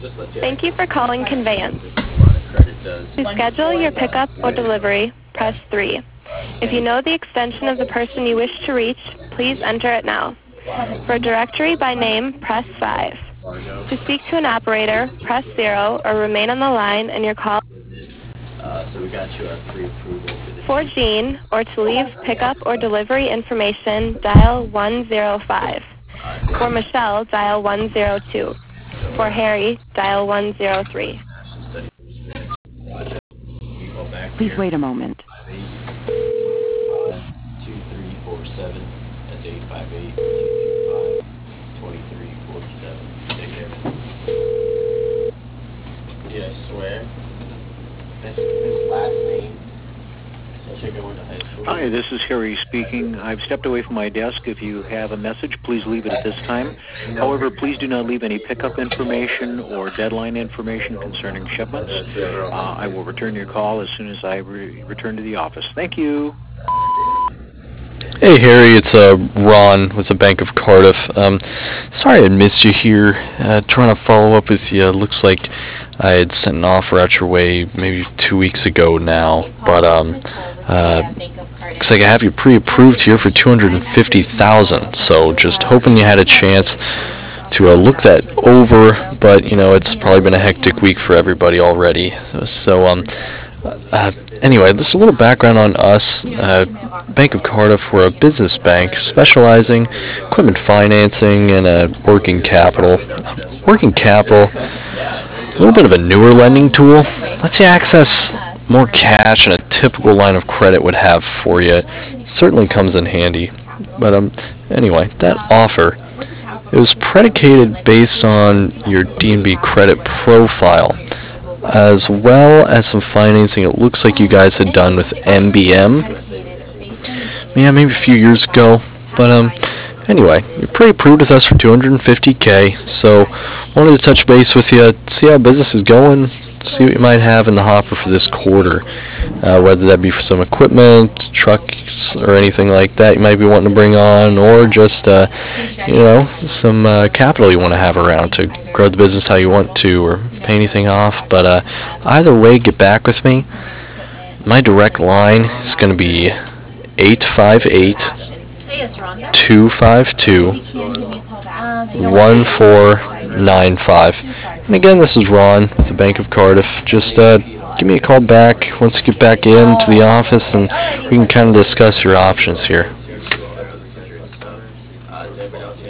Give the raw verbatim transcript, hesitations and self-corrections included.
Thank you for calling Conveyance. To schedule your pickup or delivery, press three. If you know the extension of the person you wish to reach, please enter it now. For a directory by name, press five. To speak to an operator, press zero or remain on the line and your call. Uh, so we got you our pre-approval for the For Jean, or to leave pickup or delivery information, dial one zero five. For Michelle, dial one zero two. For Harry, dial one zero three. Please wait a moment. two three four seven. That's eight five eight, two two five, two three four seven. Take care. Yeah, I swear. His, his last name. I should go into high school. Hi, this is Harry speaking. I've stepped away from my desk. If you have a message, please leave it at this time. However, please do not leave any pickup information or deadline information concerning shipments. Uh, I will return your call as soon as I re return to the office. Thank you. Hey Harry, it's uh, Ron with the Bank of Cardiff. Um, sorry I missed you here. Uh, trying to follow up with you. Looks like I had sent an offer out your way maybe two weeks ago now, but um, uh, looks like I have you pre-approved here for two hundred fifty thousand dollars. So just hoping you had a chance to uh, look that over. But you know it's probably been a hectic week for everybody already. So, so um. Uh, anyway, just a little background on us. Uh, Bank of Cardiff, we're a business bank specializing equipment financing and uh, working capital. Working capital, a little bit of a newer lending tool. Lets you access more cash than a typical line of credit would have for you. Certainly comes in handy. But um, anyway, that offer, it was predicated based on your D and B credit profile, as well as some financing it looks like you guys had done with M B M. Yeah, maybe a few years ago. But um, anyway, you're pre-approved with us for two hundred fifty K, so wanted to touch base with you, see how business is going, see what you might have in the hopper for this quarter, uh, whether that be for some equipment, trucks, or anything like that you might be wanting to bring on, or just, uh, you know, some uh, capital you want to have around to grow the business how you want to, or pay anything off. But uh, either way, get back with me. My direct line is going to be eight five eight, two five two, one four nine five. And again, this is Ron with the Bank of Cardiff. Just uh, give me a call back once you get back into the office, and we can kind of discuss your options here.